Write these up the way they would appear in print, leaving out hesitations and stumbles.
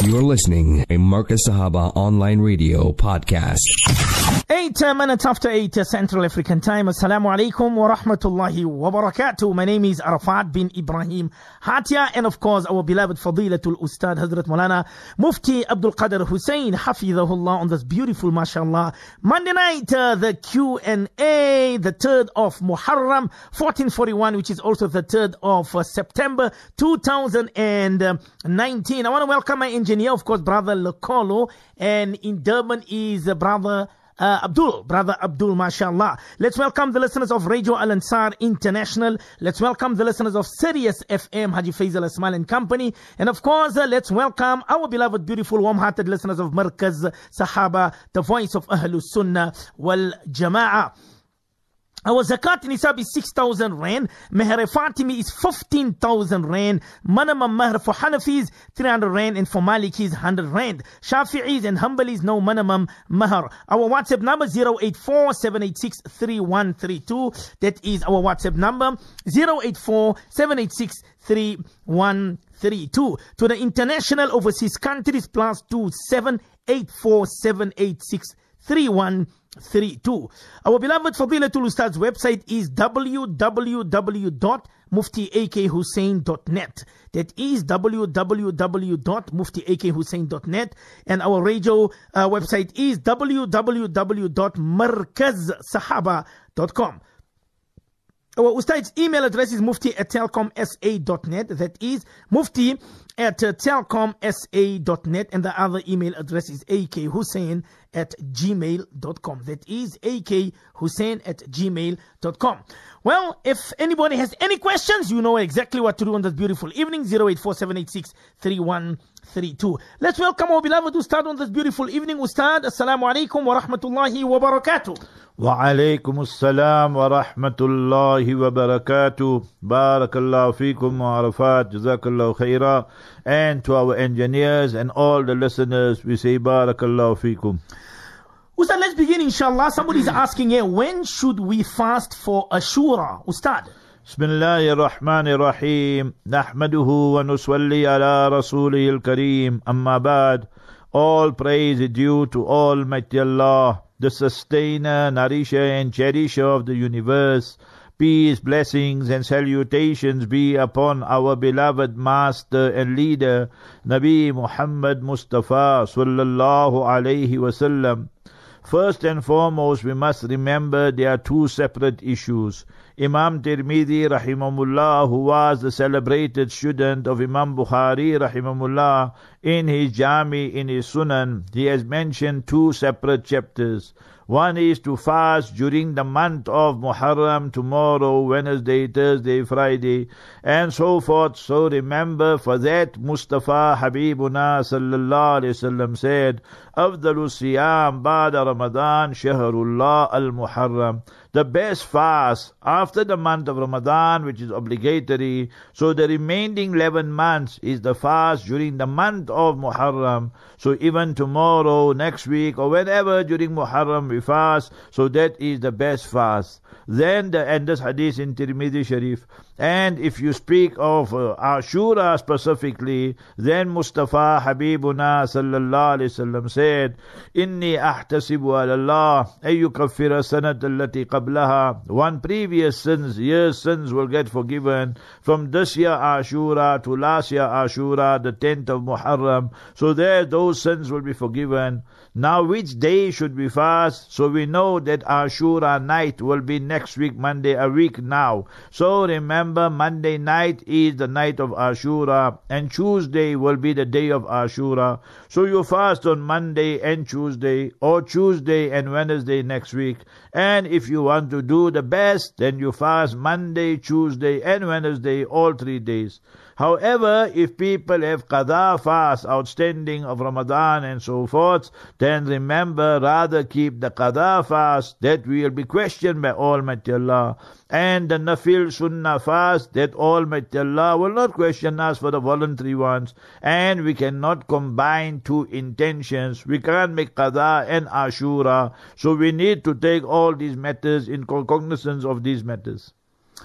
You're listening a Marcus Sahaba online radio podcast. 8 minutes after 8 Central African time. Assalamu alaikum wa rahmatullahi wa barakatuh. My name is Arafat bin Ibrahim Hatia, and of course our beloved Fadilatul Ustad Hazrat Maulana Mufti Abdul Qadir Hussein Hafidhahullah on this beautiful mashallah Monday night, the Q&A, the 3rd of Muharram 1441, which is also the 3rd of September 2019. I want to welcome my engineer, of course, Brother Lokolo, and in Durban is Brother Abdul, mashallah. Let's welcome the listeners of Radio Al Ansar International. Let's welcome the listeners of Sirius FM, Haji Faisal Asmal and Company. And of course, let's welcome our beloved, beautiful, warm-hearted listeners of Markaz Sahaba, the voice of Ahlus Sunnah wal Jama'ah. Our zakat nisab is 6,000 rand. Meher Fatimi is 15,000 rand. Minimum mahr for Hanafis 300 rand, and for Malikis 100 rand. Shafi'is and Hanbalis no minimum mahr. Our WhatsApp number 084-786-3132. That is our WhatsApp number 084-786-3132. To the international overseas countries +27 847863132. Our beloved Fadilatul Ustad's website is www.muftiakhussein.net. That is www.muftiakhussein.net. And our radio website is www.markazsahaba.com. Our Ustad's email address is mufti@telcomsa.net. That is mufti@telcomsa.net. And the other email address is akhussein@gmail.com. That is akhussein@gmail.com. Well, if anybody has any questions, you know exactly what to do on this beautiful evening. 084-786-3132. Let's welcome our beloved Ustad on this beautiful evening. Ustad, Assalamu alaikum wa rahmatullahi wa barakatuh. Wa alaikum assalam wa rahmatullahi wa barakatuh. Barakallahu feekum wa arafat. Jazakallahu khaira. And to our engineers and all the listeners, we say barakallahu feekum. Ustad, let's begin inshallah. Somebody's asking here, when should we fast for Ashura? Ustad. Bismillahir Rahmanir Rahim. Nahmaduhu wa nusalli ala rasulihil kareem. Amma ba'd. All praise is due to Almighty Allah, the sustainer, nourisher and cherisher of the universe. Peace, blessings and salutations be upon our beloved master and leader, Nabi Muhammad Mustafa sallallahu alayhi wasallam. First and foremost, we must remember there are two separate issues. Imam Tirmidhi rahimahullah, who was the celebrated student of Imam Bukhari rahimahullah, in his Jami, in his Sunan, he has mentioned two separate chapters. One is to fast during the month of Muharram, tomorrow, Wednesday, Thursday, Friday, and so forth. So remember, for that Mustafa Habibuna sallallahu alayhi wasallam said, Afdalu siyam ba'da Ramadan shahrullah al-Muharram. The best fast after the month of Ramadan, which is obligatory. So the remaining 11 months is the fast during the month of Muharram. So even tomorrow, next week, or whenever during Muharram we fast, so that is the best fast. Then and this hadith in Tirmidhi Sharif. And if you speak of Ashura specifically, then Mustafa Habibuna sallallahu alayhi wasallam said, Inni ahtasibu ala Allah ay yukaffira sanat allati qablaha. One previous year's sins will get forgiven from this year Ashura to last year Ashura, the 10th of Muharram. So there those sins will be forgiven. Now which day should we fast? So we know that Ashura night will be next week Monday, a week now. So remember, Monday night is the night of Ashura, and Tuesday will be the day of Ashura. So you fast on Monday and Tuesday, or Tuesday and Wednesday next week. And if you want to do the best, then you fast Monday, Tuesday and Wednesday, all 3 days. However, if people have qada fast outstanding of Ramadan and so forth, then remember, rather keep the qada fast, that will be questioned by Almighty Allah. And the nafil sunnah fast, that Almighty Allah will not question us for the voluntary ones. And we cannot combine two intentions. We can't make qada and ashura. So we need to take all these matters in cognizance of these matters.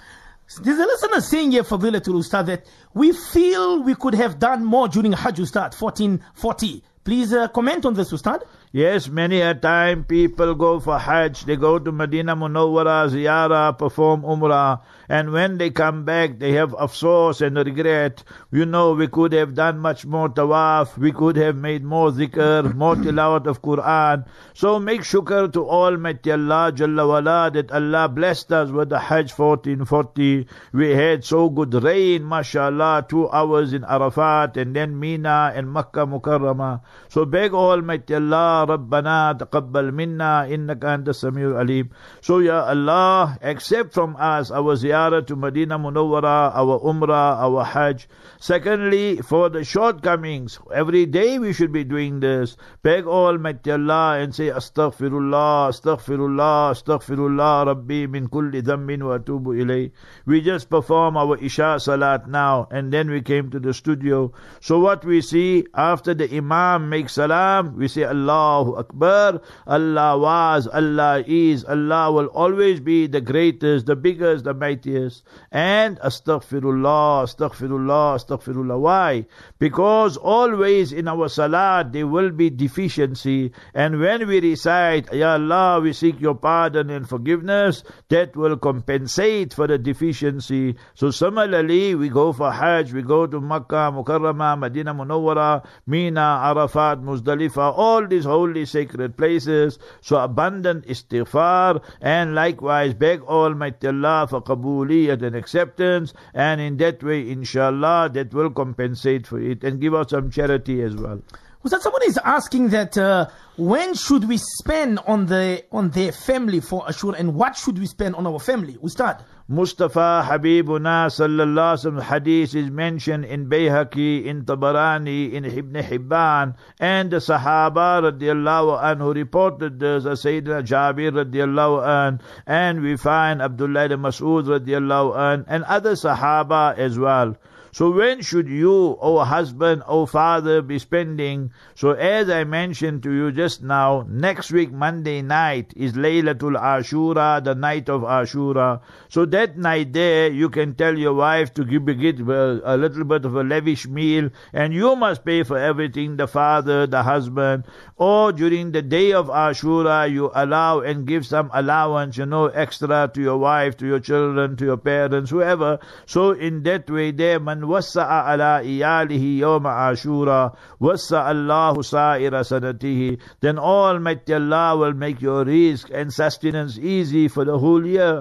There's a listener saying here, Fadilatul Ustad, that we feel we could have done more during Hajj, Ustad, 1440. Please comment on this, Ustad. Yes, many a time people go for Hajj, they go to Medina Munawwara, Ziyarah, perform Umrah, and when they come back, they have afsoos and regret. You know, we could have done much more tawaf, we could have made more zikr, more tilawat of Quran. So make shukr to Almighty Allah Jalla wala that Allah blessed us with the Hajj 1440. We had so good rain, mashallah, 2 hours in Arafat, and then Mina and Makkah Mukarramah. So beg Almighty Allah, Rabbana taqabbal minna innaka anta samiul alim. So Ya Allah, accept from us our ziyarah to Medina Munawwara, our umrah, our hajj. Secondly, for the shortcomings, every day we should be doing this. Beg Almighty Allah and say astaghfirullah, astaghfirullah, astaghfirullah Rabbi min kulli dhanbin wa atubu ilay. We just perform our Isha Salat now, and then we came to the studio. So what we see after the Imam makes salam, we say Allahu Akbar. Allah was, Allah is, Allah will always be the greatest, the biggest, the mightiest. And astaghfirullah, astaghfirullah, astaghfirullah. Why? Because always in our salat there will be deficiency, and when we recite Ya Allah, we seek your pardon and forgiveness, that will compensate for the deficiency. So similarly, we go for Hajj, we go to Makkah Mukarramah, Medina Munawwara, Mina, Arafat, Muzdalifah, all these holy sacred places. So abundant istighfar, and likewise beg Almighty Allah for qabuliyat and acceptance, and in that way inshallah that will compensate for it and give us some charity as well. Ustad, someone is asking that when should we spend on their family for Ashura, and what should we spend on our family, Ustad? Mustafa Habibuna sallallahu alaihi wasallam hadith is mentioned in Bayhaqi, in Tabarani, in Ibn Hibban, and the Sahaba radiallahu anhu reported this, Sayyidina Jabir radiallahu anhu, and we find Abdullah ibn Mas'ud radiallahu anhu, and other Sahaba as well. So when should you, O husband, O father, be spending? So as I mentioned to you just now, next week Monday night is Laylatul Ashura, the night of Ashura. So that night there, you can tell your wife to give a little bit of a lavish meal, and you must pay for everything, the father, the husband. Or during the day of Ashura, you allow and give some allowance, extra to your wife, to your children, to your parents, whoever. So in that way there, man wassa'a ala iyalihi yawma ashura wassa'a Allahu sa'ira sanatihi, then Almighty Allah will make your rizq and sustenance easy for the whole year.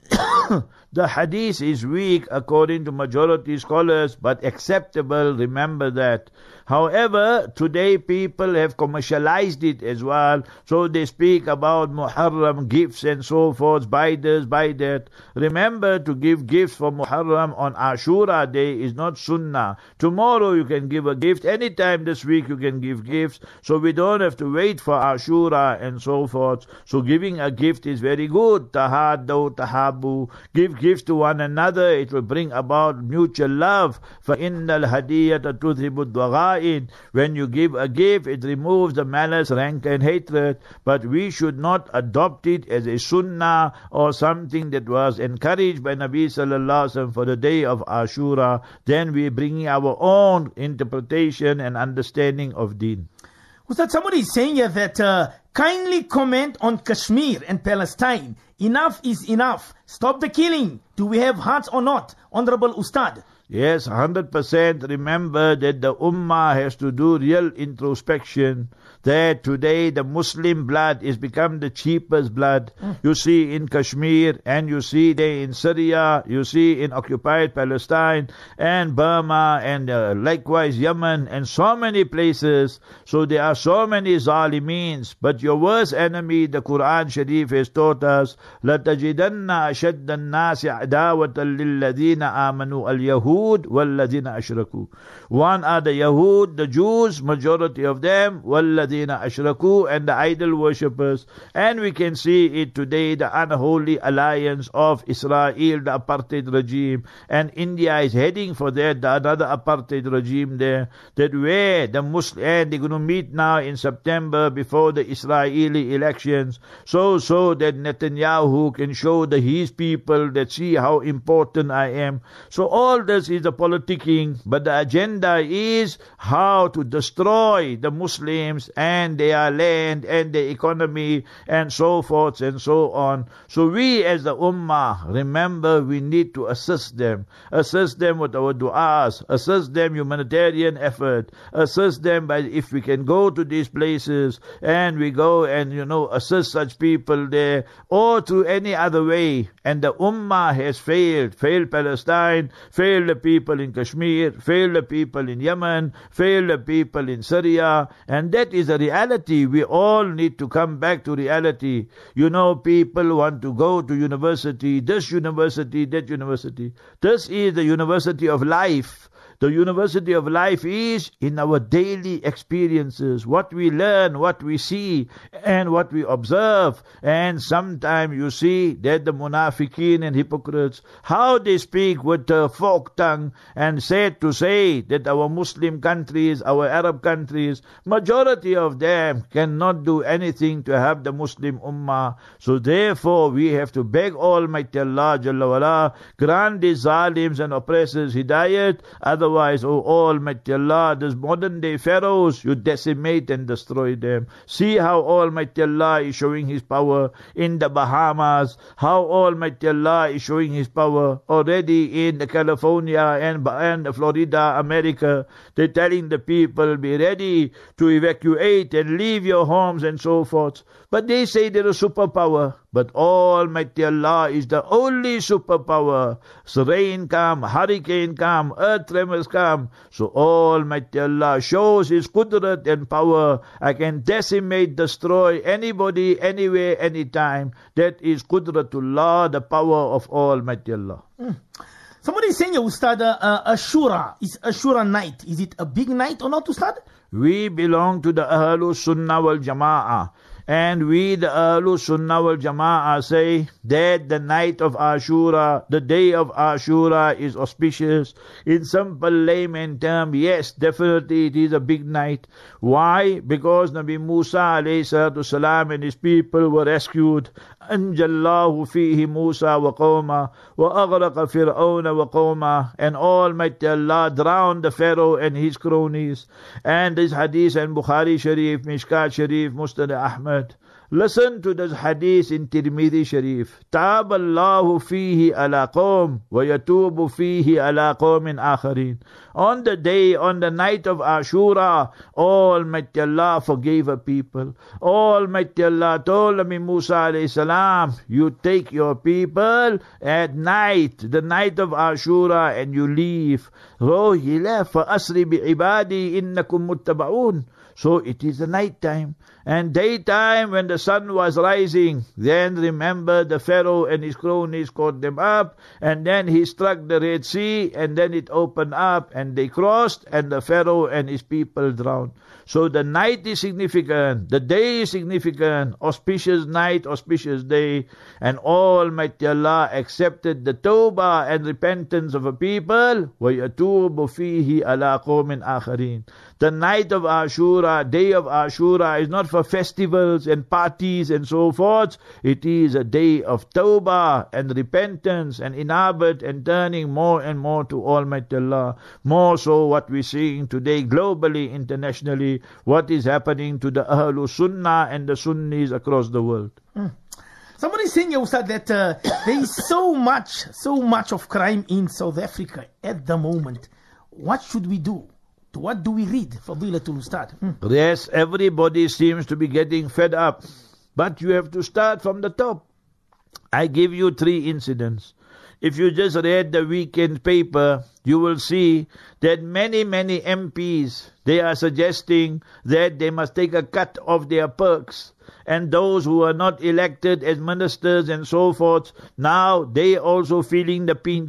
The hadith is weak according to majority scholars, but acceptable, remember that. However, today people have commercialized it as well, so they speak about Muharram gifts and so forth, buy this, buy that. Remember, to give gifts for Muharram on Ashura day is not sunnah. Tomorrow you can give a gift, anytime this week you can give gifts, so we don't have to wait for Ashura and so forth. So giving a gift is very good. Tahaddu, tahabu, give gifts to one another, it will bring about mutual love. فَإِنَّ الْهَدِيَّةَ تُذْهِبُ الضَّغَائِنَ. When you give a gift, it removes the malice, rancor and hatred, but we should not adopt it as a sunnah or something that was encouraged by Nabi sallallahu alaihi wasallam for the day of Ashura. Then we bring our own interpretation and understanding of deen. Ustad, somebody is saying here that kindly comment on Kashmir and Palestine. Enough is enough. Stop the killing. Do we have hearts or not? Honorable Ustad. Yes, 100%. Remember that the Ummah has to do real introspection, that today the Muslim blood is become the cheapest blood. You see in Kashmir, and you see there in Syria, you see in occupied Palestine and Burma, and likewise Yemen, and so many places. So there are so many zalimeens, but your worst enemy, the Quran Sharif has taught us, لَتَجِدَنَّ أَشَدَّ النَّاسِ عَدَاوَةً لِلَّذِينَ آمَنُوا الْيَهُودِ Yahud walladhina ashraku. One are the Yahud, the Jews, majority of them, walladhina ashraku, and the idol worshippers. And we can see it today, the unholy alliance of Israel, the apartheid regime, and India is heading for that, another apartheid regime there, that where the Muslim, and they're going to meet now in September before the Israeli elections, so that Netanyahu can show his people that see how important I am. So all this is the politicking, but the agenda is how to destroy the Muslims and their land and their economy and so forth and so on. So we as the Ummah, remember, we need to assist them with our du'as, assist them humanitarian effort, assist them by, if we can go to these places and we go and assist such people there, or through any other way. And the Ummah has failed Palestine, failed the people in Kashmir, failed the people in Yemen, failed the people in Syria, and that is a reality. We all need to come back to reality. People want to go to university, this university, that university. This is the university of life. The university of life is in our daily experiences, what we learn, what we see, and what we observe. And sometimes you see that the munafiqeen and hypocrites, how they speak with the folk tongue and said to say that our Muslim countries, our Arab countries, majority of them cannot do anything to have the Muslim Ummah. So therefore we have to beg Almighty Allah Jalla wala, grant these zalims and oppressors hidayat. Otherwise, O Almighty Allah, these modern day pharaohs, you decimate and destroy them. See how Almighty Allah is showing His power in the Bahamas, how Almighty Allah is showing His power already in California and Florida, America. They're telling the people, be ready to evacuate and leave your homes and so forth. But they say they're a superpower. But Almighty Allah is the only superpower. So rain come, hurricane come, earth tremors come. So Almighty Allah shows His qudrat and power. I can decimate, destroy anybody, anywhere, anytime. That is qudratullah, the power of Almighty Allah. Somebody is saying, Ustad, Ashura, is Ashura night. Is it a big night or not, Ustad? We belong to the Ahlul Sunnah wal Jama'ah. And we, the Ahlul Sunnah wal Jama'ah, say that the night of Ashura, the day of Ashura is auspicious. In simple layman term, yes, definitely it is a big night. Why? Because Nabi Musa alayhi salatu salam and his people were rescued. Anjallahu fihi Musa wa qawma wa aghraqa Fir'auna wa qawma, and Almighty Allah drowned the Pharaoh and his cronies. And this hadith in Bukhari Sharif, Mishkat Sharif, Musnad Ahmad. Listen to this hadith in Tirmidhi Sharif. Taab Allahu fihi ala qawm wa yatubu fihi ala qawmin akharin. On the day, on the night of Ashura, Almighty Allah forgave a people. Almighty Allah told Nabi Musa alayhi salam, you take your people at night, the night of Ashura, and you leave. So he left. فَأَسْرِ بِعِبَادِي إِنَّكُمْ مُتَّبَعُونَ. So it is the night time. And daytime, when the sun was rising, then remember the Pharaoh and his cronies caught them up, and then he struck the Red Sea, and then it opened up, and they crossed, and the Pharaoh and his people drowned. So the night is significant, the day is significant, auspicious night, auspicious day, and Almighty Allah accepted the tawbah and repentance of a people. وَيَتُوبُ فِيهِ عَلَىٰ قَوْمٍ آخَرِينَ. The night of Ashura, day of Ashura, is not for festivals and parties and so forth. It is a day of tawbah and repentance and inabat and turning more and more to Almighty Allah. More so what we're seeing today globally, internationally, what is happening to the Ahlul Sunnah and the Sunnis across the world. Somebody is saying, Ustad, that there is so much of crime in South Africa at the moment. What should we do? What do we read, Fadilatul Ustad? Yes, everybody seems to be getting fed up. But you have to start from the top. I give you 3 incidents. If you just read the weekend paper, you will see that many MPs, they are suggesting that they must take a cut of their perks. And those who are not elected as ministers and so forth, now they also feeling the pinch.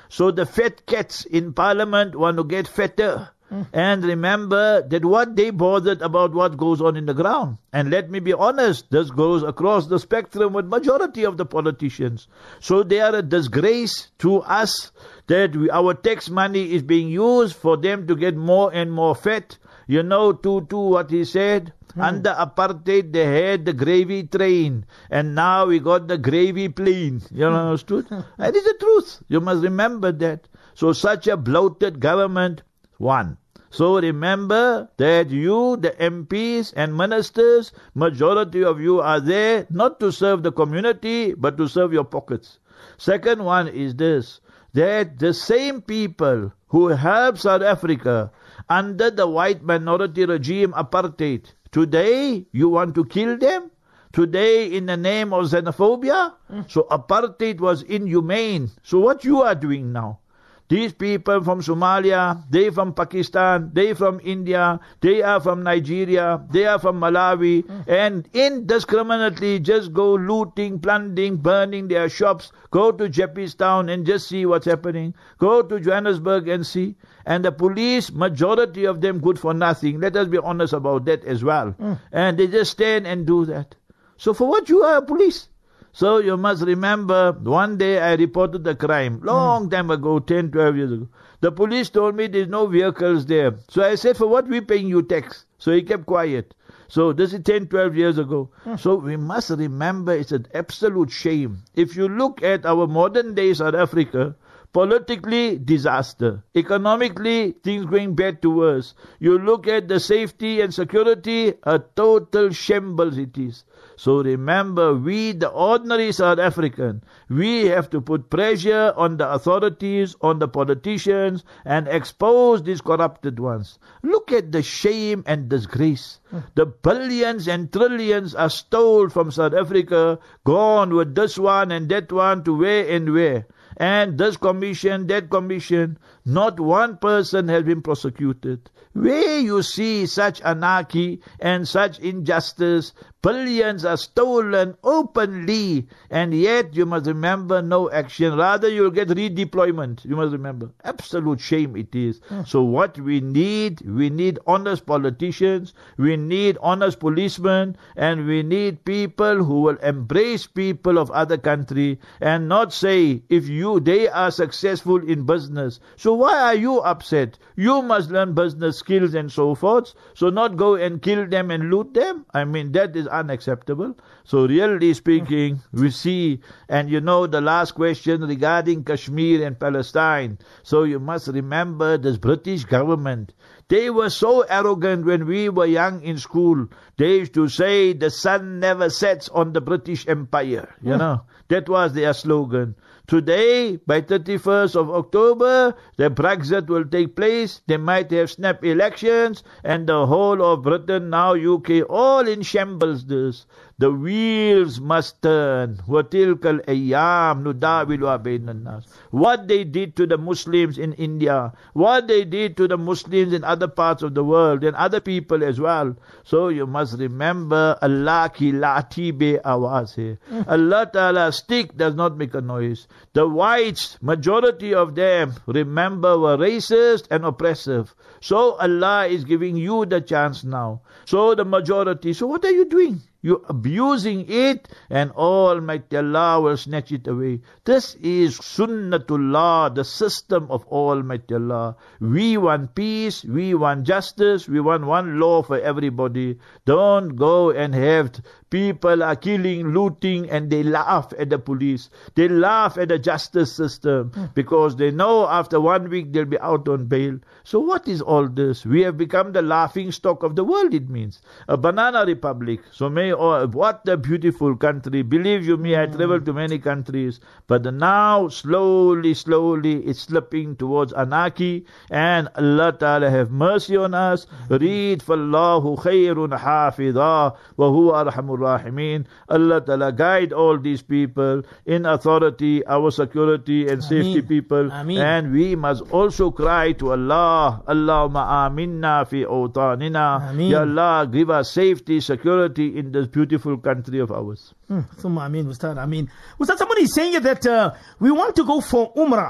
So the fat cats in parliament want to get fatter. And remember that what they bothered about what goes on in the ground. And let me be honest, this goes across the spectrum with majority of the politicians. So they are a disgrace to us that our tax money is being used for them to get more and more fat. You know, Tutu, what he said? Under apartheid, they had the gravy train. And now we got the gravy plane. You understood? That is the truth. You must remember that. So such a bloated government, one. So remember that you, the MPs and ministers, majority of you are there not to serve the community, but to serve your pockets. Second one is this, that the same people who helped South Africa under the white minority regime apartheid, today you want to kill them? Today in the name of xenophobia? So apartheid was inhumane. So what you are doing now? These people from Somalia, they from Pakistan, they from India, they are from Nigeria, they are from Malawi, and indiscriminately just go looting, plundering, burning their shops. Go to Jeppestown and just see what's happening. Go to Johannesburg and see. And the police, majority of them good for nothing. Let us be honest about that as well. And they just stand and do that. So for what you are a police? So you must remember, one day I reported a crime, long time ago, 10, 12 years ago. The police told me there's no vehicles there. So I said, for what we paying you tax? So he kept quiet. So this is 10, 12 years ago. So we must remember it's an absolute shame. If you look at our modern day South Africa, politically, disaster. Economically, things going bad to worse. You look at the safety and security, a total shambles it is. So remember, we, the ordinary South African, we have to put pressure on the authorities, on the politicians, and expose these corrupted ones. Look at the shame and disgrace. The billions and trillions are stolen from South Africa, gone with this one and that one to where and where. And this commission, that commission, not one person has been prosecuted. Where you see such anarchy and such injustice, billions are stolen openly, and yet you must remember no action. Rather you'll get redeployment. You must remember. Absolute shame it is. So what we need honest politicians, we need honest policemen, and we need people who will embrace people of other country and not say, if they are successful in business, so why are you upset? You must learn business skills and so forth. So not go and kill them and loot them. I mean, that is unacceptable. So really speaking, we see, and you know the last question regarding Kashmir and Palestine. So you must remember this British government. They were so arrogant when we were young in school. They used to say the sun never sets on the British Empire. You know, that was their slogan. Today, by 31st of October, the Brexit will take place. They might have snap elections, and the whole of Britain, now UK, all in shambles this. The wheels must turn. وَتِلْكَ الْأَيَّامُ نُدَاوِلُهَا بَيْنَ النَّاسِ. What they did to the Muslims in India, what they did to the Muslims in other parts of the world, and other people as well. So you must remember, Allah ki lati be awaz hai. Allah Ta'ala's stick does not make a noise. The whites, majority of them, remember, were racist and oppressive. So Allah is giving you the chance now. So the majority, so what are you doing? You're abusing it, and Almighty Allah will snatch it away. This is Sunnatullah, the system of Almighty Allah. We want peace, we want justice, we want one law for everybody. Don't go and have people are killing, looting, and they laugh at the police. They laugh at the justice system because they know after 1 week they'll be out on bail. So what is all this? We have become the laughing stock of the world, it means. A banana republic. So what a beautiful country. Believe you me, I traveled to many countries. But now, slowly, it's slipping towards anarchy. And Allah Ta'ala have mercy on us. Read, فَاللَّهُ خَيْرٌ حَافِظًا وَهُوَ أَرْحَمُ الرَّاحِمِينَ. Allah Ta'ala guide all these people in authority, our security and safety people. Ameen. And we must also cry to Allah, Allahumma aminna fi awtanina. Ya Allah, give us safety, security in this beautiful country of ours. Thumma Ameen, Ustad. Ameen. Ustad, somebody is saying that we want to go for Umrah.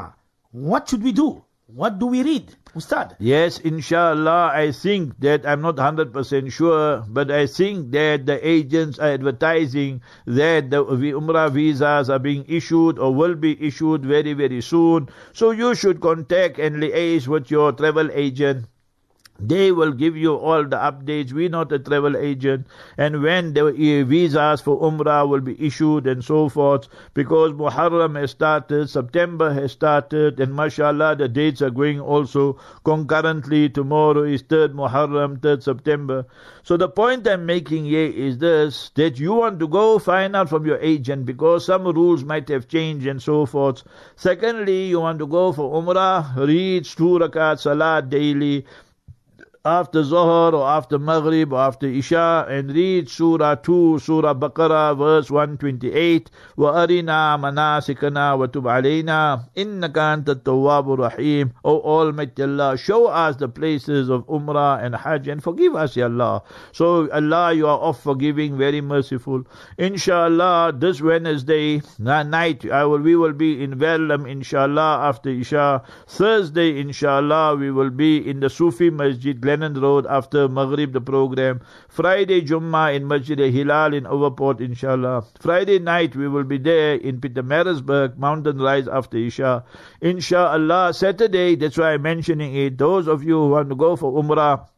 what should we do? What do we read, Ustad? Yes, inshallah, I think that I'm not 100% sure, but I think that the agents are advertising that the Umrah visas are being issued or will be issued very, very soon. So you should contact and liaise with your travel agent. They will give you all the updates. We're not a travel agent. And when the visas for Umrah will be issued and so forth, because Muharram has started, September has started, and mashallah, the dates are going also concurrently. Tomorrow is 3rd Muharram, 3rd September. So the point I'm making here is this, that you want to go find out from your agent, because some rules might have changed and so forth. Secondly, you want to go for Umrah, read 2 rakat Salat daily, after Zohar or after Maghrib or after Isha, and read Surah 2, Surah Baqarah, verse 128. وَأَرِنَا مَنَاسِكَنَا وَتُبْ عَلَيْنَا إِنَّكَ أَنْتَ التَّوَّابُ الرَّحِيمُ. O Almighty Allah, show us the places of Umrah and Hajj and forgive us, Ya Allah. So Allah, you are of forgiving, very merciful. Inshallah, this Wednesday night, we will be in Verulam, inshallah, after Isha. Thursday, inshallah, we will be in the Sufi Masjid, Glennon Road, after Maghrib, the program. Friday, Jummah in Masjid Hilal in Overport, inshallah. Friday night, we will be there in Pietermaritzburg, Mountain Rise after Isha. Inshallah, Saturday, that's why I'm mentioning it. Those of you who want to go for Umrah,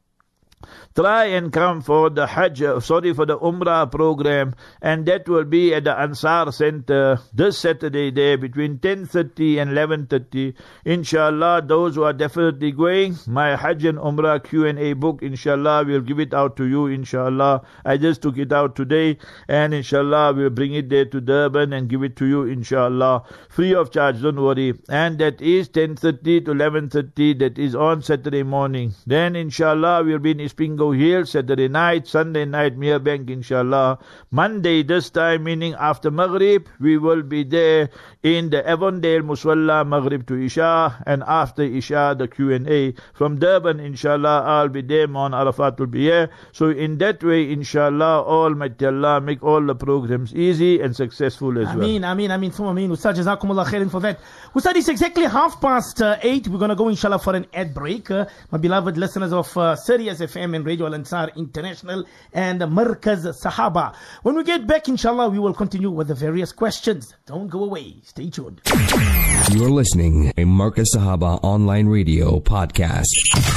try and come for the for the Umrah program, and that will be at the Ansar Center this Saturday there between 10:30 and 11:30. Inshallah, those who are definitely going, my Hajj and Umrah Q&A book, inshallah, we'll give it out to you, inshallah. I just took it out today, and inshallah, we'll bring it there to Durban and give it to you, inshallah, free of charge, don't worry. And that is 10:30 to 11:30, that is on Saturday morning. Then inshallah, we'll be in Ispingo Hill Saturday night, Sunday night Merebank, inshallah. Monday this time, meaning after Maghrib, we will be there in the Avondale Muswalla, Maghrib to Isha, and after Isha the Q&A. From Durban, inshallah, I'll be there, on Arafat will be here. So in that way, inshallah, Almighty Allah make all the programs easy and successful as well. Ameen, thumma ameen. Ustad, jazakumullah khairan for that. Ustad, it's exactly 8:30. We're going to go, inshallah, for an ad break. My beloved listeners of Sirius FM and Radio Al-Ansar International and Markaz Sahaba. When we get back, inshallah, we will continue with the various questions. Don't go away. Stay tuned. You're listening to Markaz Sahaba Online Radio Podcast.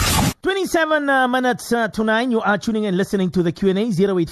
27 minutes to 9. You are tuning and listening to the Q&A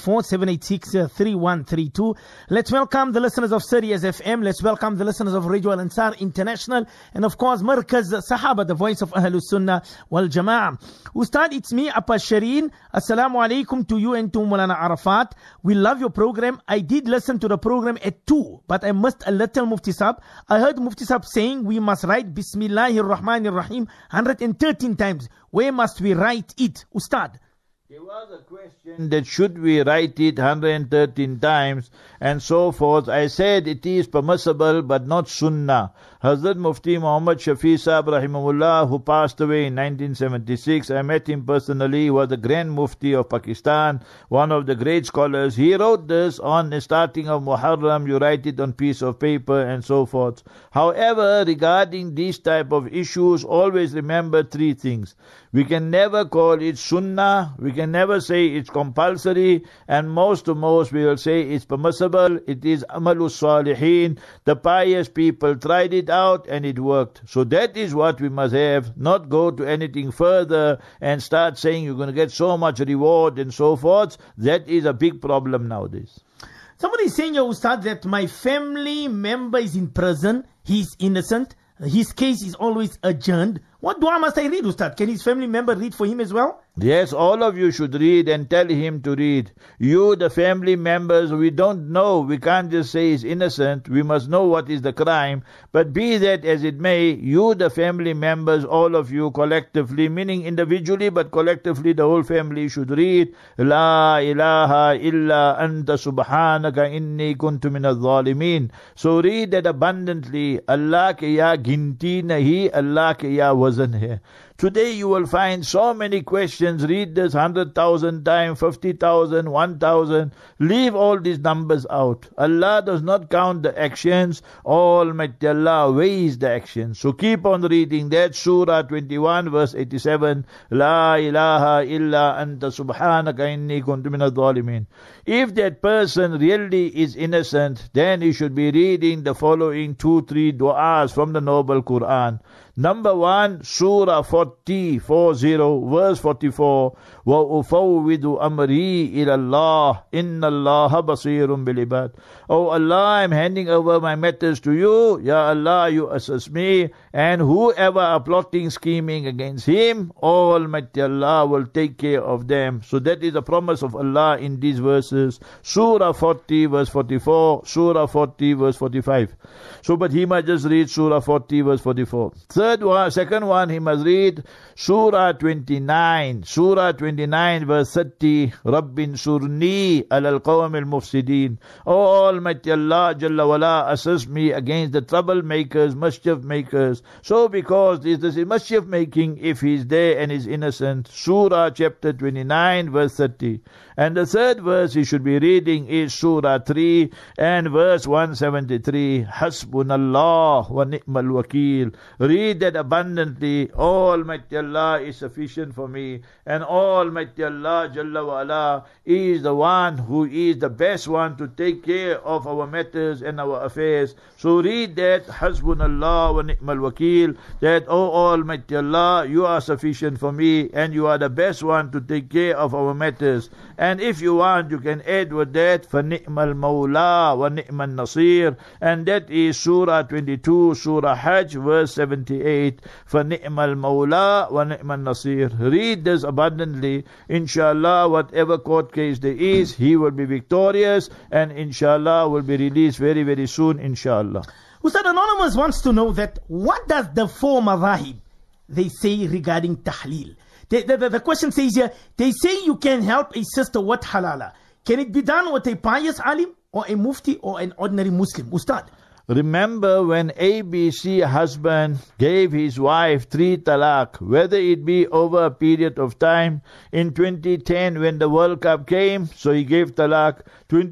084-786-3132. Let's welcome the listeners of Sirius FM. Let's welcome the listeners of Radio Al-Ansar International. And of course, Markaz Sahaba, the voice of Ahlus Sunnah wal Jama'ah. Ustad, it's me, Appa Shireen. Assalamu alaikum to you and to Mulana Arafat. We love your program. I did listen to the program at 2, but I missed a little Mufti Sahab. I heard Mufti Sahab saying we must write Bismillahir Rahmanir Rahim 113 times. Where must we write it, Ustad? There was a question that should we write it 113 times and so forth. I said it is permissible but not sunnah. Hazrat Mufti Muhammad Shafi Sahib Rahimahullah, who passed away in 1976, I met him personally. He was the Grand Mufti of Pakistan, one of the great scholars. He wrote this on the starting of Muharram. You write it on piece of paper and so forth. However, regarding these type of issues, always remember 3 things. We can never call it sunnah, we can never say it's compulsory, and most we will say it's permissible. It is amalus salihin. The pious people tried it out and it worked. So that is what we must have, not go to anything further and start saying you're going to get so much reward and so forth. That is a big problem nowadays. Somebody is saying, Ustad, that my family member is in prison, he's innocent, his case is always adjourned. What dua must I read, Ustad? Can his family member read for him as well? Yes, all of you should read and tell him to read. You, the family members, we don't know. We can't just say he's innocent. We must know what is the crime. But be that as it may, you, the family members, all of you collectively, meaning individually but collectively, the whole family should read, La ilaha illa anta subhanaka inni kuntu minaz zalimin. So read that abundantly. Allah ke ya ginti nahi, Allah ke ya wazan hai. Today you will find so many questions. Read this 100,000 times, 50,000, 1,000. Leave all these numbers out. Allah does not count the actions. Almighty Allah weighs the actions. So keep on reading that. Surah 21 verse 87. La ilaha illa anta subhanaka inni kuntu minadh dhalimin. If that person really is innocent, then he should be reading the following 2-3 du'as from the Noble Quran. Number 1, Surah 40, verse 44. وَأُفَوِّدُ أَمْرِي إِلَى اللَّهِ إِنَّ اللَّهَ بَصِيرٌ بِالْعِبَادِ. Oh Allah, I'm handing over my matters to you. Ya Allah, you assist me. And whoever are plotting, scheming against him, Almighty Allah will take care of them. So that is the promise of Allah in these verses. Surah 40, verse 44. Surah 40, verse 45. So, but he must just read Surah 40, verse 44. Second one, he must read Surah 29. Surah 29, verse 30. Rabbin surni alal qawm al-mufsidin. Oh Almighty Allah, Jalla wala, assist me against the troublemakers, mischief makers. So because this is mischief making, if he's there and is innocent. Surah chapter 29, verse 30. And the third verse he should be reading is Surah 3 and verse 173. Hasbunallah wa ni'mal wakil. Read that abundantly. Almighty Allah is sufficient for me. And Almighty Allah Jalla wa ala is the one who is the best one to take care of our matters and our affairs. So read that. Hasbunallah wa ni'mal wakil. That, oh Almighty Allah, you are sufficient for me and you are the best one to take care of our matters. And if you want, you can add with that, فَنِعْمَ الْمَوْلَى وَنِعْمَ النَّصِيرُ. And that is Surah 22, Surah Hajj, verse 78. فَنِعْمَ الْمَوْلَى وَنِعْمَ النَّصِيرُ. Read this abundantly. Inshallah, whatever court case there is, he will be victorious and inshallah will be released very, very soon, inshallah. Ustad Anonymous wants to know that what does the four madhahib they say regarding tahleel? The question says here, they say you can help a sister with halala. Can it be done with a pious alim or a mufti or an ordinary Muslim? Ustad. Remember when ABC husband gave his wife 3 talaq, whether it be over a period of time. In 2010 when the World Cup came, so he gave talaq.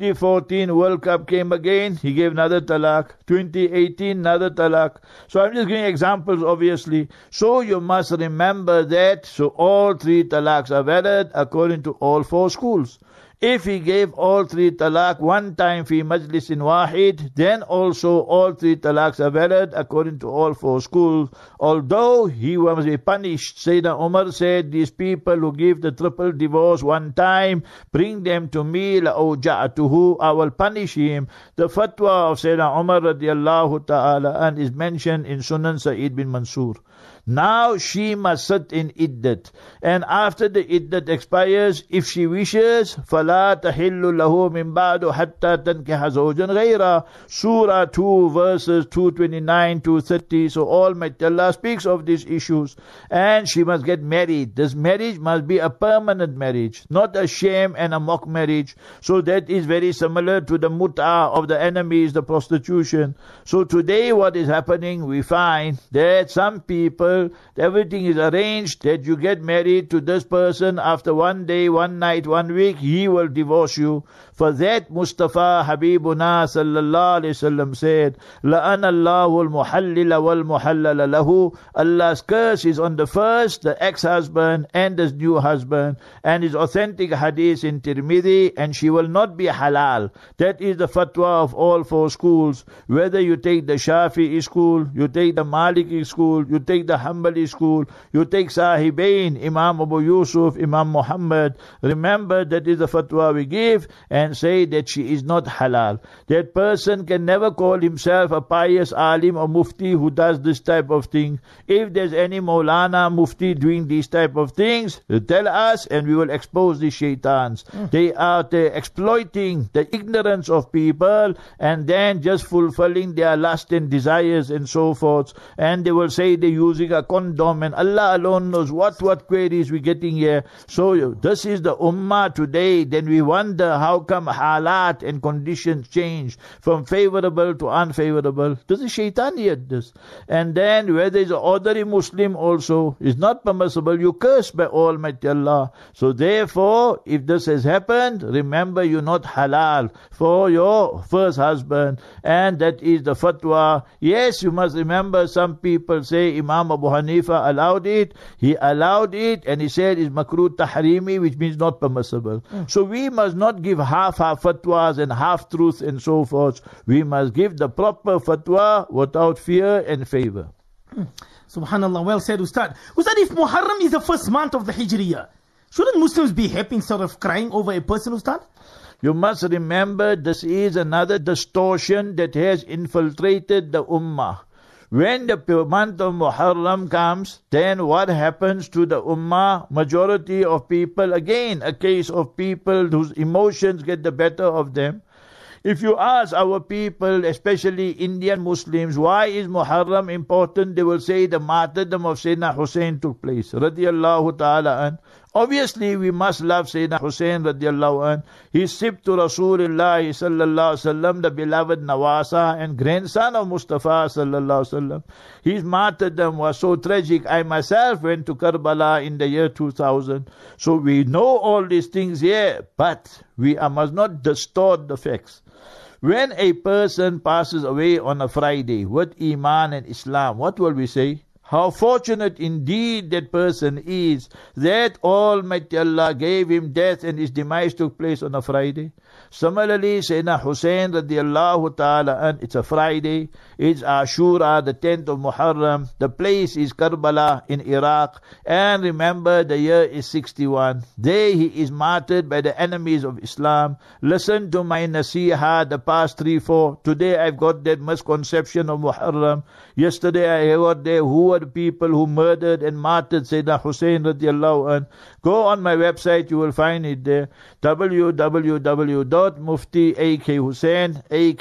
2014 World Cup came again, he gave another talaq. 2018 another talaq. So I'm just giving examples obviously. So you must remember that, so all 3 talaqs are valid according to all 4 schools. If he gave all 3 talaq one time fi majlisin wahid, then also all 3 talaqs are valid according to all 4 schools. Although he was punished, Sayyidina Umar said, these people who give the triple divorce one time, bring them to me, la'awja'atuhu, I will punish him. The fatwa of Sayyidina Umar radiallahu ta'ala and is mentioned in Sunan Sa'id bin Mansur. Now she must sit in iddat, and after the iddat expires, if she wishes, فَلَا تَحِلُّ لَهُ مِنْ بَعْدُ حَتَّى تَنْكِحَ زَوْجًا غَيْرًا. Surah 2 verses 229 to 30. So Almighty Allah speaks of these issues, and she must get married. This marriage must be a permanent marriage, not a sham and a mock marriage. So that is very similar to the mut'ah of the enemies, the prostitution. So today what is happening, we find that some people, everything is arranged that you get married to this person after 1 day, 1 night, 1 week, he will divorce you. For that Mustafa Habibuna sallallahu alayhi wasallam said, لَأَنَ اللَّهُ الْمُحَلِّلَ وَالْمُحَلَّلَ لَهُ. Allah's curse is on the first, the ex-husband and the new husband, and his authentic hadith in Tirmidhi, and she will not be halal. That is the fatwa of all 4 schools. Whether you take the Shafi'i school, you take the Maliki school, you take the Hanbali school, you take Sahibain, Imam Abu Yusuf, Imam Muhammad. Remember that is the fatwa we give and say that she is not halal. That person can never call himself a pious alim or mufti who does this type of thing. If there's any Maulana mufti doing these type of things, tell us and we will expose the shaitans. They are exploiting the ignorance of people and then just fulfilling their lust and desires and so forth. And they will say they're using having a condom, and Allah alone knows what queries we're getting here. So this is the ummah today. Then we wonder how come halat and conditions change from favorable to unfavorable. This is shaitaniyat, this. And then where there is an ordinary Muslim also is not permissible. You curse by Almighty Allah. So therefore, if this has happened, remember you're not halal for your first husband, and that is the fatwa. Yes, you must remember, some people say Imam Abu Hanifa allowed it. He allowed it, and he said it's makruh tahrimi, which means not permissible. So we must not give half fatwas and half truth and so forth. We must give the proper fatwa without fear and favor. Subhanallah, well said, Ustad. Ustad, if Muharram is the first month of the Hijriya, shouldn't Muslims be happy instead of crying over a person, Ustad? You must remember, this is another distortion that has infiltrated the ummah. When the month of Muharram comes, then what happens to the ummah? Majority of people, again, a case of people whose emotions get the better of them. If you ask our people, especially Indian Muslims, why is Muharram important? They will say the martyrdom of Sayyidina Hussain took place. Radiyallahu ta'ala an. Obviously, we must love Sayyidina Hussain radiyallahu an. He's Sibtu Rasulullah sallallahu alaihi wasallam, the beloved Nawasa and grandson of Mustafa sallallahu alaihi wasallam. His martyrdom was so tragic. I myself went to Karbala in the year 2000. So we know all these things here, but we must not distort the facts. When a person passes away on a Friday with Iman and Islam, what will we say? How fortunate indeed that person is that Almighty Allah gave him death and his demise took place on a Friday. Similarly, Sayyidina Hussain radiallahu ta'ala an, it's a Friday, it's Ashura, the 10th of Muharram, the place is Karbala in Iraq, and remember the year is 61. There he is martyred by the enemies of Islam. Listen to my nasiha the past 3-4. Today I've got that misconception of Muharram. Yesterday I heard there who were the people who murdered and martyred Sayyidina Hussain radiallahu an. Go on my website, you will find it there, www.mufti.ak.Hussain,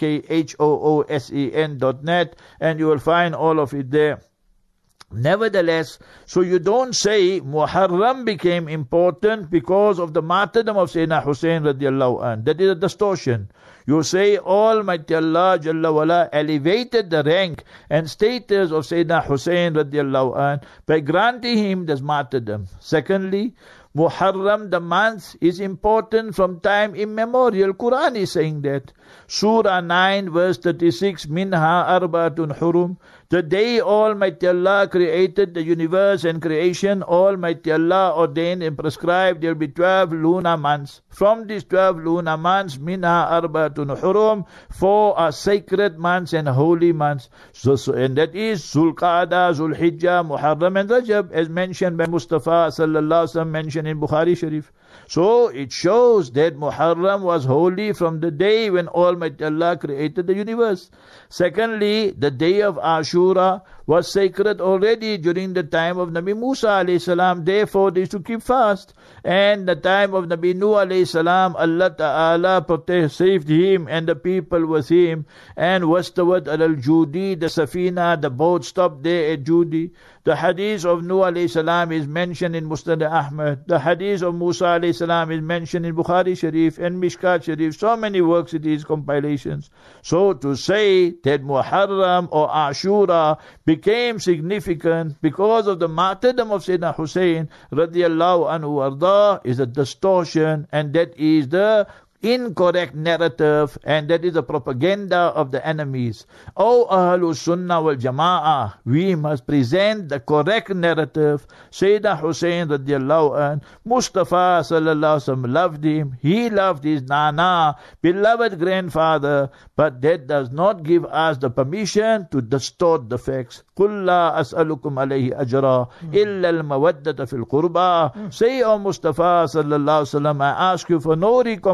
AKHOOSEN.net, and you will find all of it there. Nevertheless, so you don't say Muharram became important because of the martyrdom of Sayyidina Hussain radiallahu an. That is a distortion. You say Almighty Allah Jalla wala elevated the rank and status of Sayyidina Hussain radiallahu an by granting him this martyrdom. Secondly, Muharram, the month, is important from time immemorial. Quran is saying that. Surah 9 verse 36, Minha Arbatun Hurum. The day Almighty Allah created the universe and creation, Almighty Allah ordained and prescribed there will be 12 lunar months. From these 12 lunar months, Minha Arbatun Hurum, 4 are sacred months and holy months. And that is Zulqa'dah, Zulhijjah, Muharram and Rajab, as mentioned by Mustafa sallallahu alaihi wasallam, mentioned in Bukhari Sharif. So it shows that Muharram was holy from the day when Almighty Allah created the universe. Secondly, the day of Ashura was sacred already during the time of Nabi Musa alayhi salam. Therefore, they used to keep fast. And the time of Nabi Nuh alayhi salam, Allah Ta'ala saved him and the people with him. And wastawat al-Judi, the Safina, the boat stopped there at Judi. The hadith of Nuh alayhi salam is mentioned in Musnad Ahmad. The hadith of Musa alayhi salam is mentioned in Bukhari Sharif and Mishkat Sharif. So many works it is, compilations. So to say that Muharram or Ashura became significant because of the martyrdom of Sayyidina Hussain radiallahu anhu arda is a distortion, and that is the incorrect narrative, and that is the propaganda of the enemies. O Ahlus Sunnah wal Jama'ah, we must present the correct narrative. Sayyidina Hussain radiallahu an, Mustafa sallallahu alaihi wasallam loved him. He loved his Nana, beloved grandfather, but that does not give us the permission to distort the facts. قُلْ لَا أَسْأَلُكُمْ عَلَيْهِ أَجْرًا إِلَّا الْمَوَدَّةَ فِي الْقُرْبَى. Say, O Mustafa sallallahu alaihi wasallam, I ask you for no recompense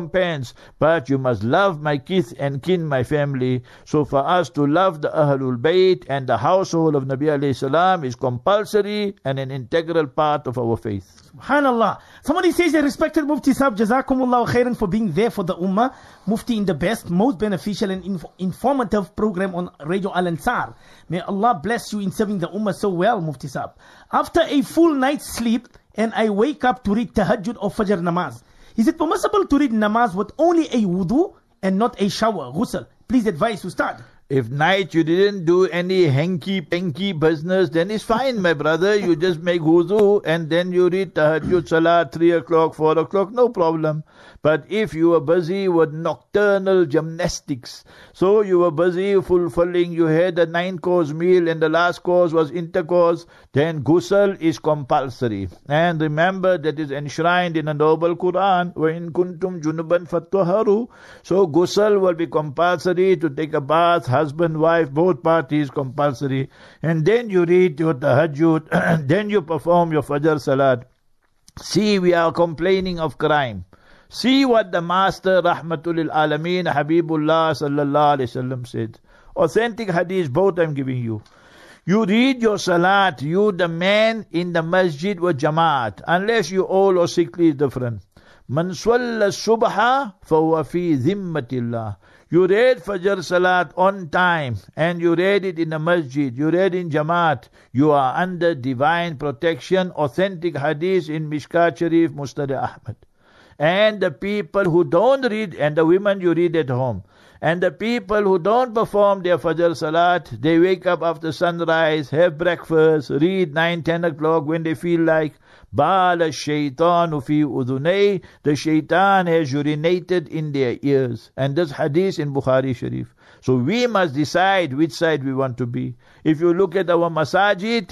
friends, but you must love my kith and kin, my family. So for us to love the Ahlul Bayt and the household of Nabi alayhi salam is compulsory and an integral part of our faith. SubhanAllah. Somebody says, a respected Mufti Sahib, Jazakumullah khairan for being there for the Ummah. Mufti in the best, most beneficial and informative program on Radio Al Ansar. May Allah bless you in serving the Ummah so well, Mufti Sahib. After a full night's sleep and I wake up to read Tahajjud or Fajr Namaz, is it permissible to read Namaz with only a wudu and not a shower, ghusl? Please advise, Ustad. If night you didn't do any hanky-panky business, then it's fine, my brother. You just make wudu and then you read Tahajjud Salat 3 o'clock, 4 o'clock, no problem. But if you were busy with nocturnal gymnastics, so you were busy fulfilling, you had a 9-course meal and the last course was intercourse, then ghusl is compulsory. And remember that is enshrined in a noble Quran, وَإِن كُنْتُمْ جُنُبًا فَاتَّهَّرُوا. So ghusl will be compulsory to take a bath, husband, wife, both parties compulsory. And then you read your tahajjud, then you perform your fajr salat. See, we are complaining of crime. See what the Master Rahmatul Alameen Habibullah Sallallahu Alaihi Wasallam said. Authentic hadith, both I'm giving you. You read your salat, you the man in the masjid with jamaat, unless you old or sickly is different. Man swalla subha fahuwa fi zimmatillah. You read Fajr Salat on time and you read it in the masjid, you read in Jamaat, you are under divine protection. Authentic hadith in Mishkat Sharif, Musnad Ahmad. And the people who don't read, and the women you read at home, and the people who don't perform their Fajr Salat, they wake up after sunrise, have breakfast, read 9, 10 o'clock when they feel like, Bala shaitanu fi udhunay, the shaitan has urinated in their ears. And this hadith in Bukhari Sharif. So we must decide which side we want to be. If you look at our masajid,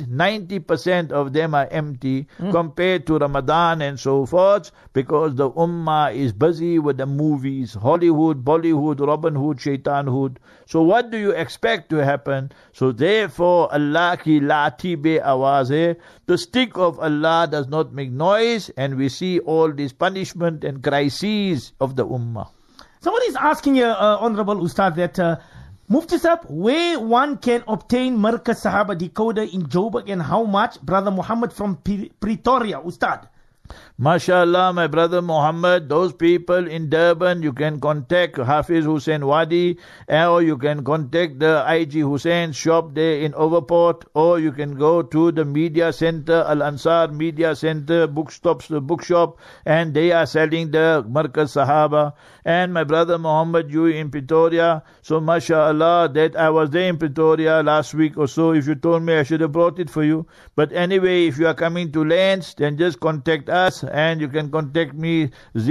90% of them are empty compared to Ramadan and so forth, because the ummah is busy with the movies, Hollywood, Bollywood, Robin Hood, Shaitanhood. So what do you expect to happen? So therefore, Allah ki lati be awaz hai. The stick of Allah does not make noise, and we see all this punishment and crises of the ummah. Somebody is asking you, Honorable Ustad, that Mufti Sahib, where one can obtain Markaz Sahaba decoder in Joburg and how much? Brother Muhammad from Pretoria, Ustad. MashaAllah, my brother Muhammad, those people in Durban, you can contact Hafiz Hussain Wadi, or you can contact the IG Hussain shop there in Overport, or you can go to the media center, Al Ansar Media Center, the bookshop, and they are selling the Markaz Sahaba. And my brother Muhammad, you in Pretoria, so MashaAllah, that I was there in Pretoria last week or so. If you told me, I should have brought it for you. But anyway, if you are coming to Lens, then just contact us, and you can contact me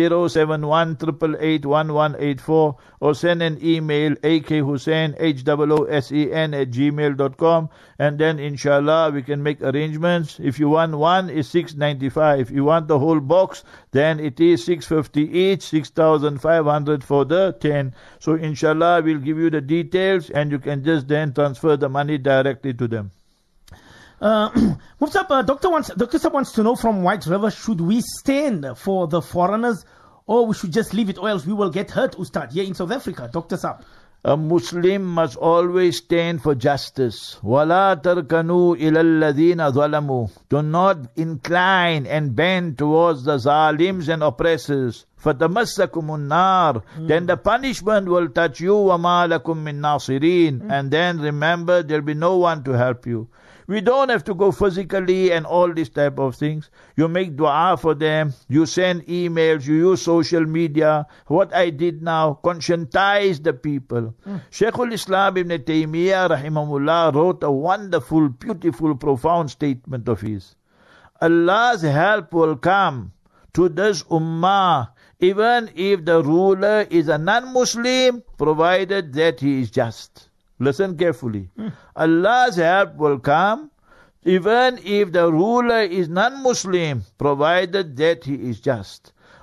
071-888-1184, or send an email akhussain HOOSEN@gmail.com, and then inshallah we can make arrangements. If you want one, is $695. If you want the whole box, then it is $650 each, 6,500 for the 10. So inshallah we'll give you the details, and you can just then transfer the money directly to them. Dr. Sahib wants to know from White River, should we stand for the foreigners or we should just leave it, or else we will get hurt, Ustad, here in South Africa? Dr. Sahib. A Muslim must always stand for justice. وَلَا تَرْكَنُوا إِلَى الَّذِينَ ظَلَمُوا. Do not incline and bend towards the zalims and oppressors. فَتَمَسَّكُمُ النَّارِ. Then the punishment will touch you. وَمَا لَكُم مِّن نَاصِرِينَ. And then remember, there will be no one to help you. We don't have to go physically and all these type of things. You make dua for them. You send emails. You use social media. What I did now, conscientize the people. Shaykhul Islam Ibn Taymiyyah rahimahullah wrote a wonderful, beautiful, profound statement of his. Allah's help will come to this ummah even if the ruler is a non-Muslim, provided that he is just. Listen carefully. Allah's help will come even if the ruler is non-Muslim, provided that he is just.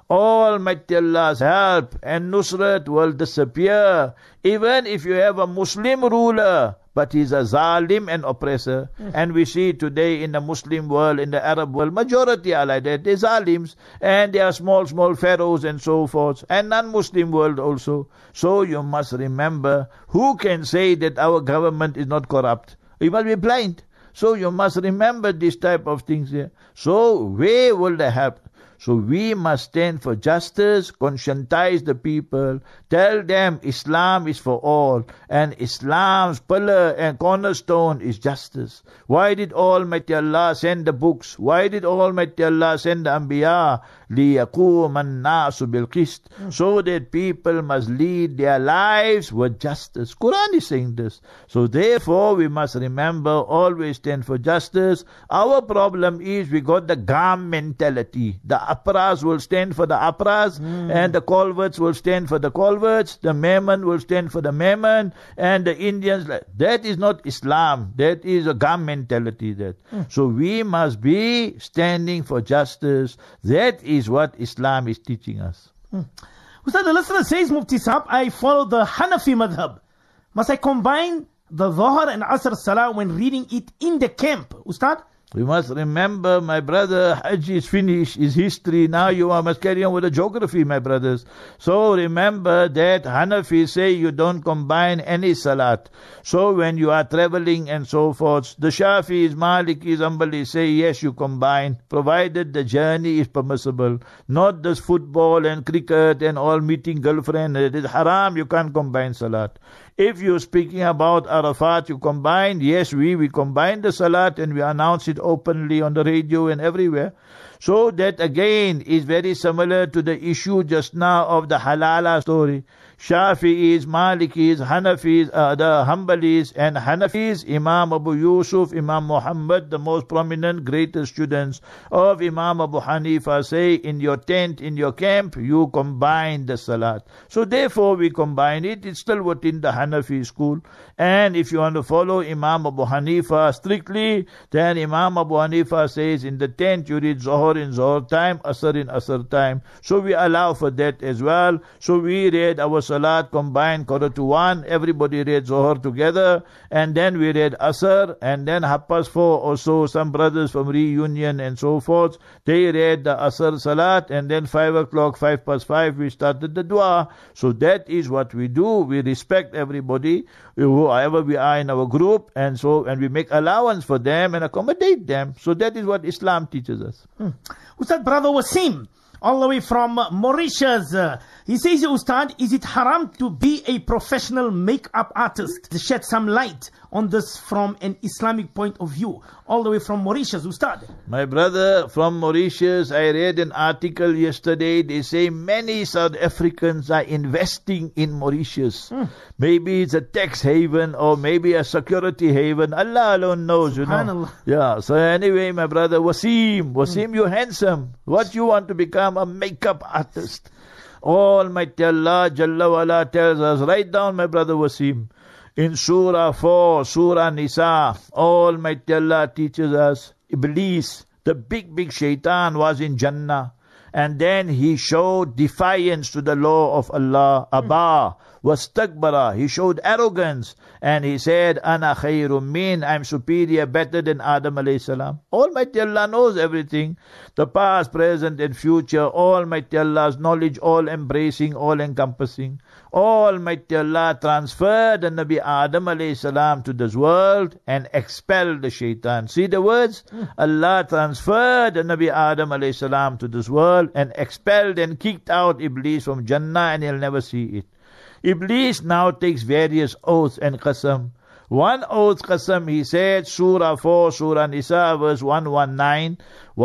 Almighty Allah's help and Nusrat will disappear. Even if you have a Muslim ruler, but he's a zalim and oppressor. And we see today in the Muslim world, in the Arab world, majority are like that. They're zalims, and they are small pharaohs and so forth, and non-Muslim world also. So you must remember, who can say that our government is not corrupt? We must be blind. So you must remember this type of things here. So where will they help? So we must stand for justice, conscientize the people, tell them Islam is for all, and Islam's pillar and cornerstone is justice. Why did Almighty Allah send the books? Why did Almighty Allah send the Anbiya? لِيَقُومَ النَّاسُ بِالْقِسْطِ, so that people must lead their lives with justice. Quran is saying this. So therefore we must remember, always stand for justice. Our problem is we got the GAM mentality. The Apras will stand for the Apras, and the Colverts will stand for the Colverts, the Memon will stand for the Memon, and the Indians. That is not Islam. That is a GAM mentality. So we must be standing for justice. That is what Islam is teaching us. Ustad, the listener says, Mufti Sahab, I follow the Hanafi madhab. Must I combine the Dhuhr and Asr Salah when reading it in the camp? Ustad? We must remember, my brother, Hajj is finished, is history. Now you must carry on with the geography, my brothers. So remember that Hanafi say you don't combine any salat. So when you are traveling and so forth, the Shafis, Malikis, Hanbalis say yes, you combine, provided the journey is permissible. Not this football and cricket and all meeting girlfriend. It is haram, you can't combine salat. If you're speaking about Arafat, you combine. Yes, we combine the salat and we announce it openly on the radio and everywhere. So that again is very similar to the issue just now of the halala story. Shafi'is, Malikis, Hanafis, the Hanbalis and Hanafis, Imam Abu Yusuf, Imam Muhammad, the most prominent, greatest students of Imam Abu Hanifa, say in your tent, in your camp, you combine the salat. So therefore we combine it. It's still within the Hanafi school. And if you want to follow Imam Abu Hanifa strictly, then Imam Abu Hanifa says in the tent you read Zuhr in Zuhr time, Asr in Asr time. So we allow for that as well. So we read our salat combined 1:45. Everybody read Zuhr together, and then we read Asr, and then 4:30 or so, some brothers from Reunion and so forth, they read the Asr salat, and then 5 o'clock, 5:05, we started the dua. So that is what we do. We respect everybody, whoever we are in our group, and we make allowance for them and accommodate them. So that is what Islam teaches us. Ustad, brother Wasim, all the way from Mauritius. He says, Ustad, is it haram to be a professional makeup artist? To shed some light on this from an Islamic point of view. All the way from Mauritius, Ustad. My brother from Mauritius, I read an article yesterday. They say many South Africans are investing in Mauritius. Maybe it's a tax haven or maybe a security haven. Allah alone knows, you know. Yeah, so anyway, my brother Wasim, you're handsome. What you want to become? A makeup artist. Almighty Allah Jalla wala tells us, write down, my brother Wasim, in Surah 4, Surah Nisa, Almighty Allah teaches us, Iblis, the big shaitan, was in Jannah, and then he showed defiance to the law of Allah. Abba wastakbara, he showed arrogance, and he said, Ana khayrun min, I'm superior, better than Adam alayhi salam. Almighty Allah knows everything, the past, present and future. Almighty Allah's knowledge, all embracing, all encompassing. Almighty Allah transferred the Nabi Adam alayhi salam to this world and expelled the shaitan. See the words? Allah transferred the Nabi Adam alayhi salam to this world and expelled and kicked out Iblis from Jannah, and he'll never see it. Iblis now takes various oaths and qasam. One oath qasam, he said, Surah 4, Surah Nisa, verse 119,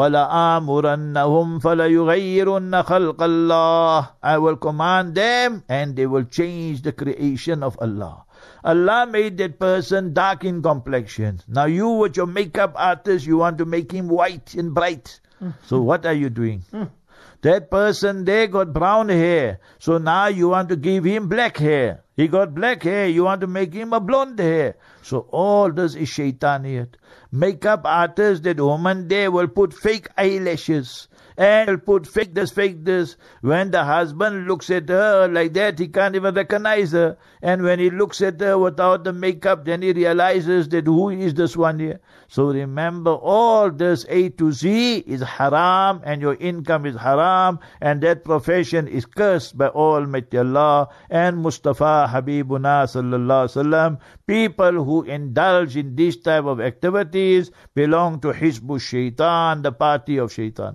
وَلَآمُرَنَّهُمْ فَلَيُغَيِّرُنَّ خَلْقَ اللَّهِ, I will command them and they will change the creation of Allah. Allah made that person dark in complexion. Now you with your makeup artist, you want to make him white and bright. So what are you doing? That person there got brown hair, so now you want to give him black hair. He got black hair, you want to make him a blonde hair. So all this is shaitaniyat. Makeup artists, that woman there will put fake eyelashes and will put fake this. When the husband looks at her like that, he can't even recognize her. And when he looks at her without the makeup, then he realizes that who is this one here. So remember, all this A to Z is haram, and your income is haram, and that profession is cursed by Almighty Allah and Mustafa Habibuna sallallahu alaihi wasallam. People who indulge in this type of activities belong to Hizbu Shaitan, the party of Shaitan.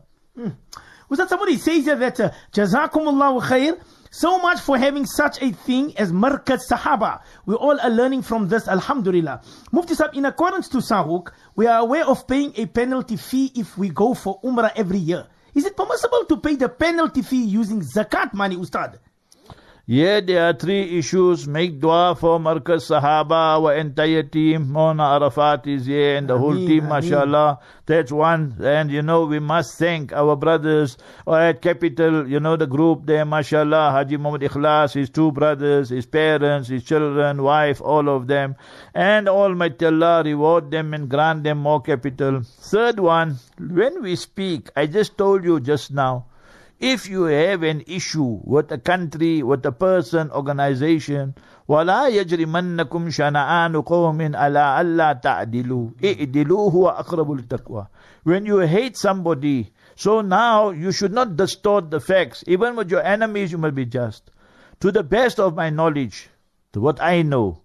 Ustad, somebody says here that Jazakumullahu khair, so much for having such a thing as Markaz Sahaba. We all are learning from this, alhamdulillah. Mufti Sahib, in accordance to Sahuk, we are aware of paying a penalty fee if we go for Umrah every year. Is it permissible to pay the penalty fee using zakat money, Ustad? Yeah, there are three issues. Make dua for Markaz Sahaba, our entire team. Mona Arafat is here and the whole team, mashallah. That's one. And we must thank our brothers at Capital, the group there, mashallah. Haji Muhammad Ikhlas, his two brothers, his parents, his children, wife, all of them. And Almighty Allah reward them and grant them more capital. Third one, when we speak, I just told you just now, if you have an issue with a country, with a person, organization, وَلَا يَجْرِمَنَّكُمْ شَنَآنُ قَوْمٍ أَلَا أَلَّا تَعْدِلُوا إِعْدِلُوا هُوَ أَقْرَبُ لِلتَّقْوَى. When you hate somebody, so now you should not distort the facts. Even with your enemies, you must be just. To the best of my knowledge, to what I know,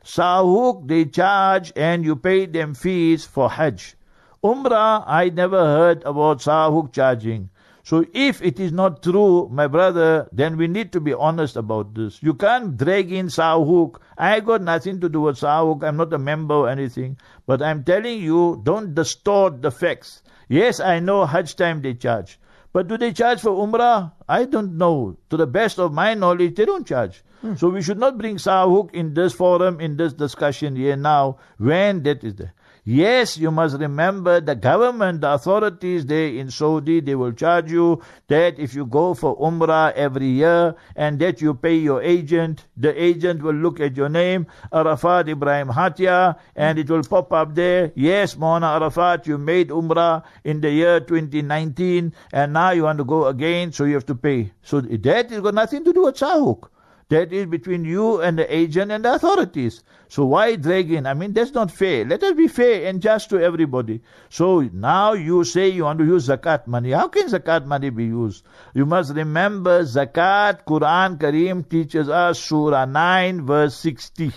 Sahuk, they charge and you pay them fees for Hajj. Umrah, I never heard about Sahuk charging. So if it is not true, my brother, then we need to be honest about this. You can't drag in Sahuk. I got nothing to do with Sahuk. I'm not a member or anything. But I'm telling you, don't distort the facts. Yes, I know Hajj time they charge. But do they charge for Umrah? I don't know. To the best of my knowledge, they don't charge. So we should not bring Sahuk in this forum, in this discussion here now, when that is there. Yes, you must remember the government, the authorities there in Saudi, they will charge you that if you go for Umrah every year and that you pay your agent, the agent will look at your name, Arafat Ibrahim Hatia, and it will pop up there. Yes, Mona Arafat, you made Umrah in the year 2019 and now you want to go again, so you have to pay. So that has got nothing to do with Sahuk. That is between you and the agent and the authorities. So why drag in? I mean, that's not fair. Let us be fair and just to everybody. So now you say you want to use zakat money. How can zakat money be used? You must remember zakat, Quran Kareem teaches us, Surah 9 verse 60.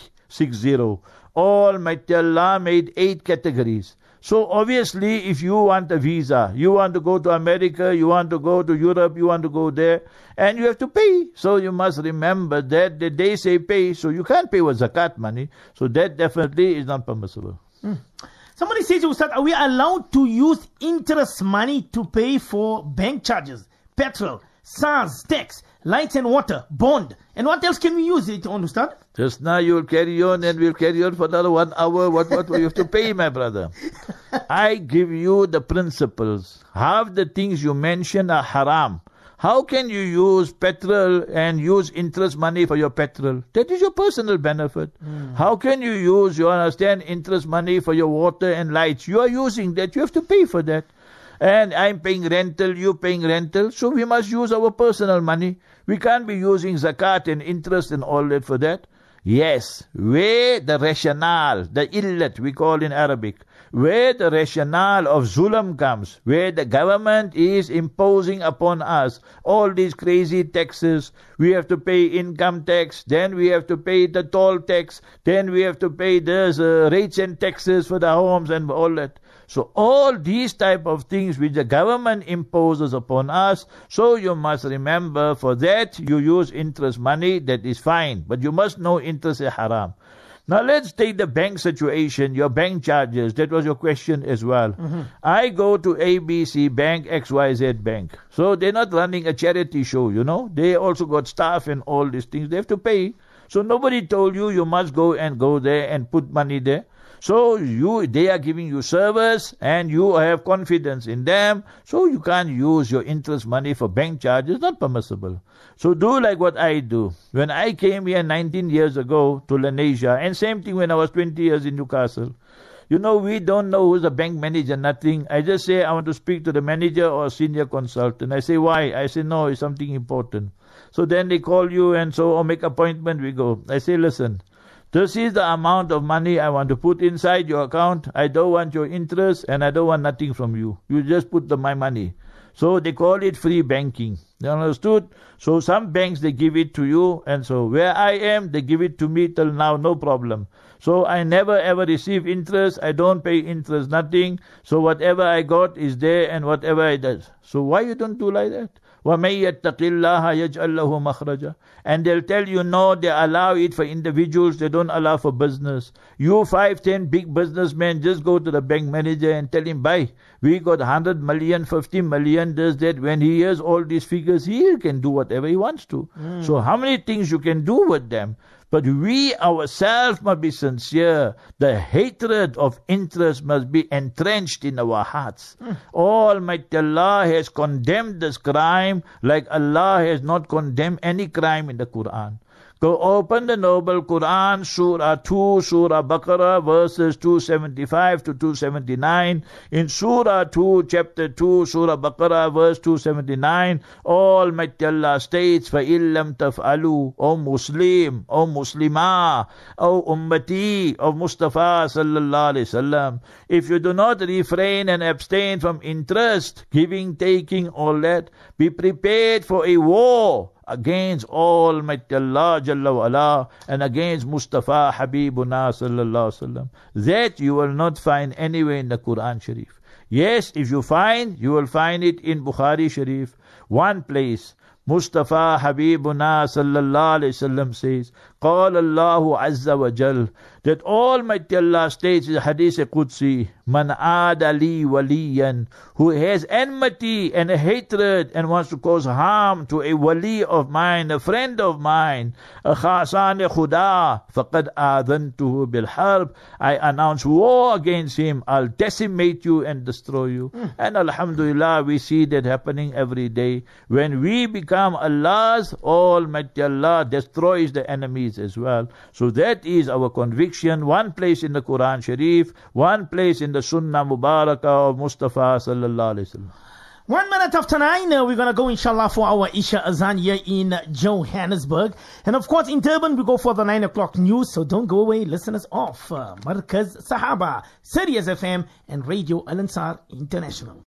Almighty Allah made 8 categories. So obviously, if you want a visa, you want to go to America, you want to go to Europe, you want to go there, and you have to pay. So you must remember that they say pay, so you can't pay with zakat money. So that definitely is not permissible. Somebody says, Ustad, are we allowed to use interest money to pay for bank charges, petrol, SARS, tax, lights and water, bond? And what else can we use it on, Ustad? Just now you will carry on and we'll carry on for another 1 hour. What will you have to pay, my brother? I give you the principles. Half the things you mention are haram. How can you use petrol and use interest money for your petrol? That is your personal benefit. How can you use, you understand, interest money for your water and lights? You are using that. You have to pay for that. And I'm paying rental, you paying rental. So we must use our personal money. We can't be using zakat and interest and all that for that. Yes, where the rationale, the illat we call in Arabic, where the rationale of zulam comes, where the government is imposing upon us all these crazy taxes, we have to pay income tax, then we have to pay the toll tax, then we have to pay the rates and taxes for the homes and all that. So all these type of things which the government imposes upon us, so you must remember for that you use interest money, that is fine. But you must know interest is haram. Now let's take the bank situation, your bank charges. That was your question as well. I go to ABC Bank, XYZ Bank. So they're not running a charity show, They also got staff and all these things. They have to pay. So nobody told you must go there and put money there. So they are giving you service and you have confidence in them. So you can't use your interest money for bank charges. Not permissible. So do like what I do. When I came here 19 years ago to Lenasia, and same thing when I was 20 years in Newcastle. We don't know who's the bank manager, nothing. I just say, I want to speak to the manager or senior consultant. I say, why? I say, no, it's something important. So then they call you and or make appointment, we go. I say, listen, this is the amount of money I want to put inside your account. I don't want your interest and I don't want nothing from you. You just put my money. So they call it free banking. You understood? So some banks, they give it to you. And so where I am, they give it to me till now, no problem. So I never ever receive interest. I don't pay interest, nothing. So whatever I got is there and whatever I does. So why you don't do like that? وَمَن يَتَّقِ اللَّهَ يَجْعَلْ لَهُ مَخْرَجًا. And they'll tell you, no, they allow it for individuals, they don't allow for business. You 5, 10 big businessmen, just go to the bank manager and tell him, bye, we got 100 million, 50 million, this, that. When he hears all these figures, he can do whatever he wants to. So how many things you can do with them? But we ourselves must be sincere. The hatred of interest must be entrenched in our hearts. Almighty Allah has condemned this crime like Allah has not condemned any crime in the Quran. Go open the Noble Quran, Surah 2, Surah Baqarah, verses 275 to 279. In Surah 2, chapter 2, Surah Baqarah, verse 279, Almighty Allah states, فَإِن لَمْ تَفْعَلُوا, O Muslim, O Muslimah, O Ummati of Mustafa sallallahu alayhi wasallam, if you do not refrain and abstain from interest, giving, taking, all that, be prepared for a war against Almighty Allah Jalla wa Ala and against Mustafa Habibuna sallallahu alaihi wasallam. That you will not find anywhere in the Quran Sharif. Yes, if you find, you will find it in Bukhari Sharif. One place, Mustafa Habibuna sallallahu alaihi wasallam says, قال الله عز وجل, that Almighty Allah states in Hadith Qudsi, Man adali waliyan, who has enmity and a hatred and wants to cause harm to a wali of mine, a friend of mine, a khasan khuda, faqad adhantuhu bil harb, I announce war against him, I'll decimate you and destroy you. And alhamdulillah, we see that happening every day. When we become Allah's, Almighty Allah destroys the enemies as well. So that is our conviction. One place in the Quran Sharif, one place in the Sunnah Mubarakah of Mustafa sallallahu alaihi wasallam. 1 minute after 9, we're going to go inshallah for our Isha Azan here in Johannesburg. And of course in Durban we go for the 9 o'clock news, so don't go away, listen us off. Markaz Sahaba, Sirius FM and Radio Al Ansar International.